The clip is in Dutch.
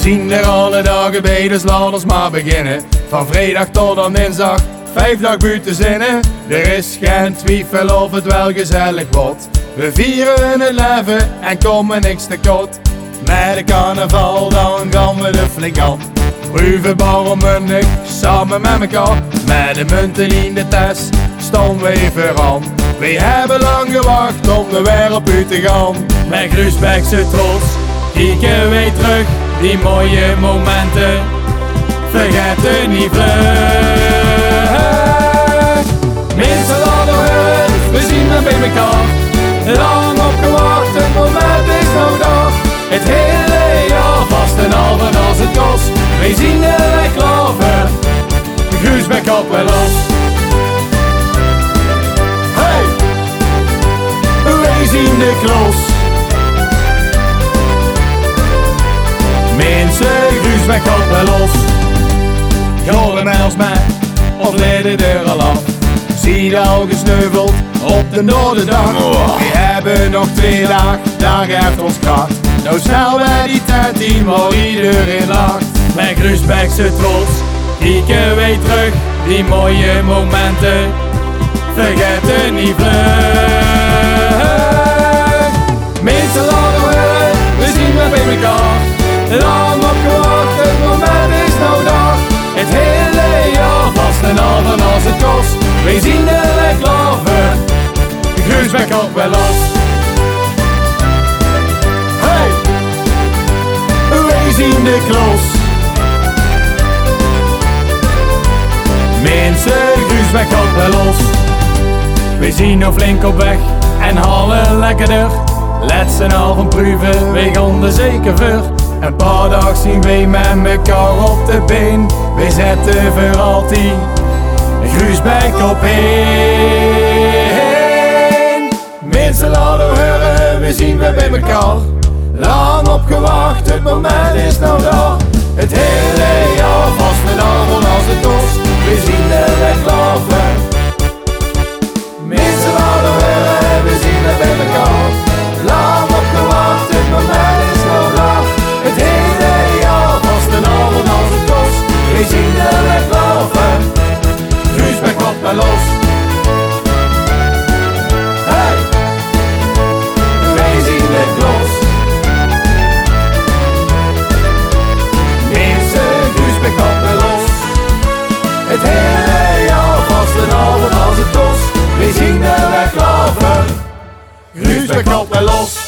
zien er alle dagen bij, dus laat ons maar beginnen. Van vrijdag tot aan dinsdag, 5 dagen buiten zinnen. Er is geen twijfel of het wel gezellig wordt. We vieren het leven en komen niks tekort. Met de carnaval dan gaan we de flink aan. Proeven barrelmundig, samen met elkaar. Met de munten in de tas, staan we even aan. We hebben lang gewacht om er weer op u te gaan. Met Groesbeekse trots kijken wij terug, die mooie momenten. Vergeet het niet vlug. Mensen laten horen, we zien hem bij elkaar. Lang opgewacht, het moment is nou daar. Het hele jaar vast en half en als het kost. Wij zien de weg klaar voor Groesbeek op en los. Hey! Wij zien de klos. Mensen, Groesbeek op en los. Ga er met ons mee, of leiden er al af. Zie je al gesneuveld op de Noorderdag. We hebben nog 2 dagen, daar geeft ons kracht. Nou snel bij die tijd in waar iedereen lacht. Met Groesbeekse trots kijken wij terug, die mooie momenten. Vergeet het niet vlug. Mensen laten horen, we zien we bij elkaar. Lang opgewacht, het moment is nou daar. Het hele jaar vast en half en als het kost. Wij zien de weg klaar voor Groesbeek op en los. Hey! Wij zien de klos. Mensen, Groesbeek op en los. We zien nog flink op weg en halen lekkerder. Laatste avond proeven, wij gaan er zeker voor. Een paar dagen zien wij met elkaar op de been. Wij zetten voor altijd Groesbeek op één. Mensen laten horen, we zien we bij elkaar. Lang opgewacht, het moment is nou daar. Het hele jaar vast met avond als het kost. We zien de weg klaar voor. Mensen laten horen, we zien we bij elkaar. Lang opgewacht, het moment is nou daar. Het hele jaar vast met avond als het kost. We zien de weg klaar voor. Groesbeek op en los. Hey! Wij zien de klos. Mensen, Groesbeek op en los. Het hele jaar vast en avond als het kost. We zien de weg klaar voor. Groesbeek op en los.